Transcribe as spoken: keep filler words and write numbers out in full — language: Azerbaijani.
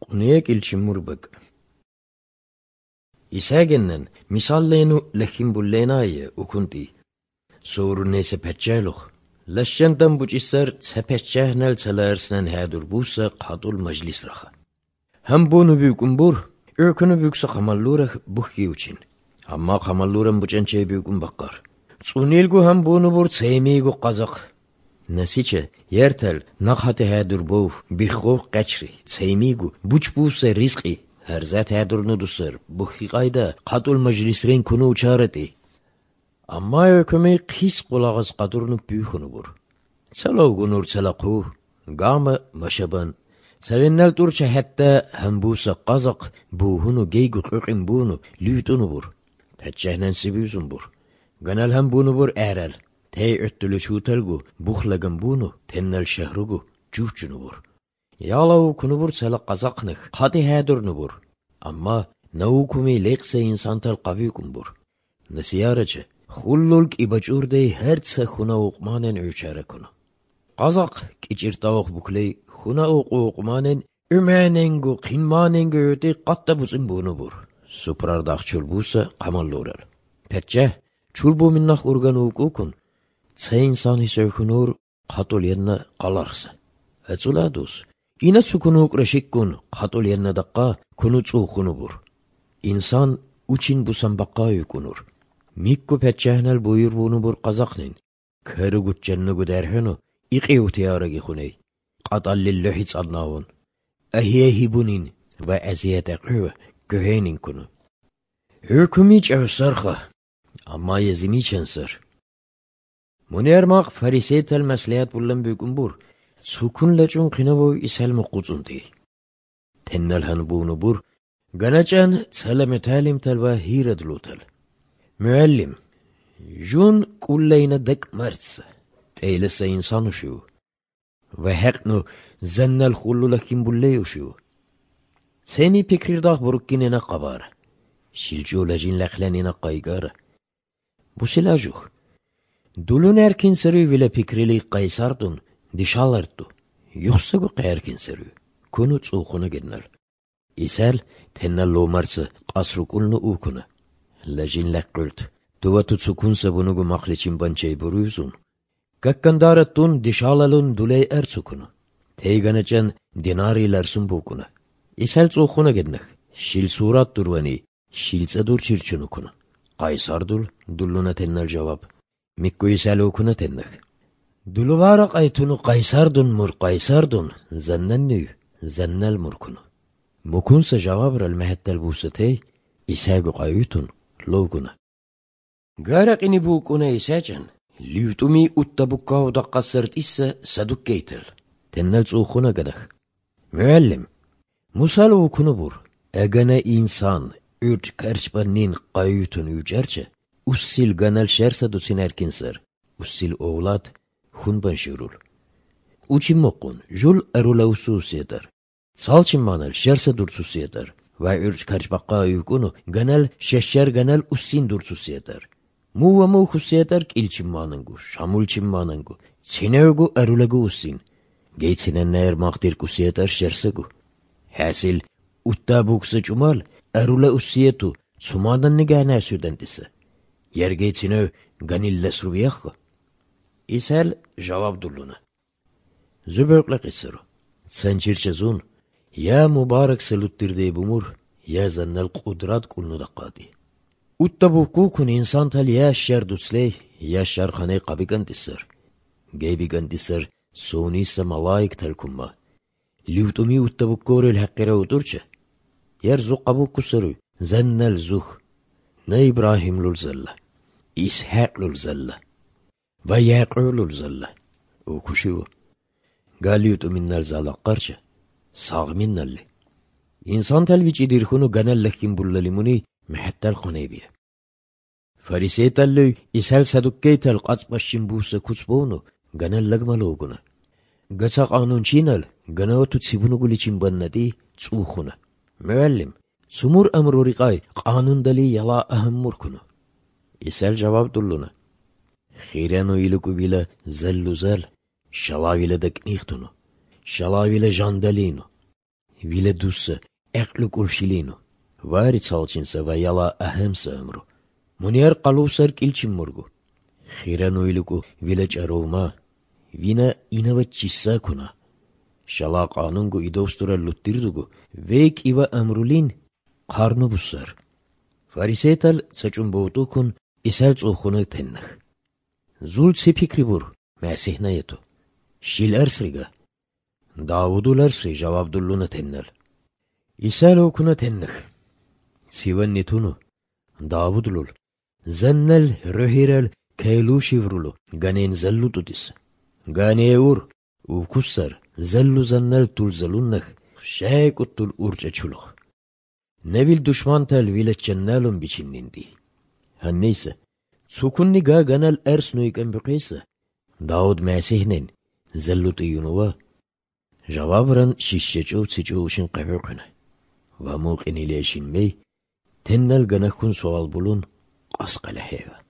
Quniyek ilçimmurbek. İsagenen misallenu lehimbulleenaaye ukunti. Soru neyse petçeluh. Laşşendan buçisar tsepeççehnel tselersen hadur busa qatul majlis raha. Hem bunu büyükumbur, ökünü büyükse kamallurah buhki uçin. Amma kamalluran buçençe büyükun bakkar. Tsunilgu hem bunu bur tseymigu qazak. Nasice yertel nakhate hadur bov bixo qaçri tseymigu buç busa rizqi. Herzat hadurnu dusar buhki qayda qatul majlis ren kunu uçarati. Amma öküme qis qulağız qadurnu büyükunu bur. Salagunur salaqu gama maşaban. Sevennel turça hatta hem busa qazak buhunu geygu qıqin bunu lütunu bur. Petçehnen sibüzun bur. Ganal hem bunu bur erel. Tey öttülü şutelgu buhlagan bunu tennel şehrugu cuhcunu bur. Yalavu kunu bur sala qazaqnık qati hadurnu bur. Amma navukumi leqse insantal qavikun bur. Nasiyaracı xullulk ibacurdey hertse xuna uqmanen öçere kunu. Qazaq kiçirtavuk bukley xuna uqu uqmanen ümenengu qinmanengu öte qatta buzin bunu bur. Suprardaq çulbusa qamallural. Petçeh çulbu minnaq urgan uqukun tse insan hisökunur qatul yenna qalarsa. Etsuladus ina sukunuk reşikkun qatul yenna daqqa kunu tsuqunu bur. İnsan uçin busan baqqa yukunur. Mikku petçehnel buyur bunu bur qazaqnin. Kırıgut cennugu derhenu iqi utiyaragi xuney. Qatallillu hiç annavun. Ahiyehi bunin ve eziyete qıva göhenin kunu. Hükümü çevsarxa. Amma yezimi çensir. Munermaq farisetel mesleyat bullan büyükün bur. Sukun leçun qinavu ishel muquzunti. Tennel han bunu bur. Ganacan tsalame talim talva hiredlutel. Müellim. Jun kulleyne dek mertse. Teylese insan uşu. Ve heknu zennel xullula kim bulley uşu. Semi pikrirdah burukkinine qabar. Şilcu lejin leklenine qaygara. Bu silajuh. Dulun erkin serü vile pikrili qaysardun dişalardu. Yuxsagu qayerkin serü. Kunu tsuğunu gennel. İsel tennel lomarsı qasrukulnu ukuna. Lejin lekkült. Tuva tutsukunsa bunugu maqliçin bançey buruyuzun. Kakkandaratun dişalalun duley ertsukunu. Teyganacen dinarilersun bukuna. İsel tsuğuna gennek. Şil surat durvani. Şilse dur çirçunukuna. Qaysardul dulluna tennel cevap. Mikku isel okuna tennek. Duluvara qaytunu qaysardun mur qaysardun. Zennennü zennel murkunu. Mukunsa cevap rel mehettel busatey. İsegu qayutun loguna. Garak ini bukuna isecen. Liutumi utta bukkav daqqa sırt isse saduk geytel. Tennel tsuğuna gadak. Müellim. Musal okunu bur. Egene insan. Üç kerçbanin qayutun yücerce. Ussil ganel şerse dusin erkinser. Ussil oğlat hunban şirul. Uçim mokun jul erula usus yeter. Salçim manel şerse dursus yeter. Ve üç kerçbaqqa yukunu ganel şeşer ganel ussin dursus yeter. Muva mu husiyeter ilçim manangu, şamulçim manangu. Sinevgu erulagu ussin. Geytsinen neer maqdir kusiyeter şersegu. Hasil utta buksa cumal erula usiyetu sumadan nigana sürdentisi. Yer geytsinev ganille surviyakı. İsel cevap dulluna. Zübökle qisiru. Sençirçe zun. Ya mübarek seluttirde bumur. Ya zannel kudrat kulnu daqqadi. Utta bukukun insan tal ya şer dusley. Ya şer khane qabigan disir. Geybigan disir. Sonise malayik tal kumma. Liutumi utta bukkoril haqqira uturça. Yer zuqa bukusiru. Zannel zuh. Ne İbrahim lul zalla. İshaq lul zalla. Ve Yaqub lul zalla. O kuşu. Galiyutu minnel zalaqqarça. Sağ minnelli. İnsan telvici dirhunu ganellehkin bullalimuni mehettel qanebiye. Farisetelli ishel sadukkeytel qatsbaşşin busa kutsbonu ganellagmaloguna. Gasa qanun çinel ganavatu tsibunu gulicin bannadi tsuğuna. Müellim. Sumur emruriqay qanun dali yala ahammur kunu. İsel cevap dulluna. Khirenu iluku bile zellu zel. Şalavile deknihtunu. Şalavile jandalinu. виле дусса эклюк уршилину. Вари цалчинса ва яла ахемса амру. Муниар қалусар килчин мургу. Хирану илуку виле чаровма. Вина инаватчиса куна. Шала қанунгу идовстура луттирдугу. Вейк ива амрулин қарну буссар. Фарисетал цачун боуту кун исал цухуна теннах. Зул цепикри бур. Мәсихна ету. Шил арсрига. Davudul arsi cevabdulluna tennel. İsal okuna tenneh. Sivan nitunu. Davudulul. Zannel röhirel kaylu şivrulu. Ganen zellu tudis. Gane ur. Ukussar. Zellu zannel tulzalunnah. Şaykuttul urca çuluh. Nevil düşman tel vilet cennelun biçinnindi. Han neyse. Sukunni ga ganel ers nuyken bükeyse. Davud mesihnen. Zellu tiyunuva. Javabran şişşeçu sıçuşun qavukuna. Ve muqin ileşin mey, tennel ganakun sual bulun, asqala heva.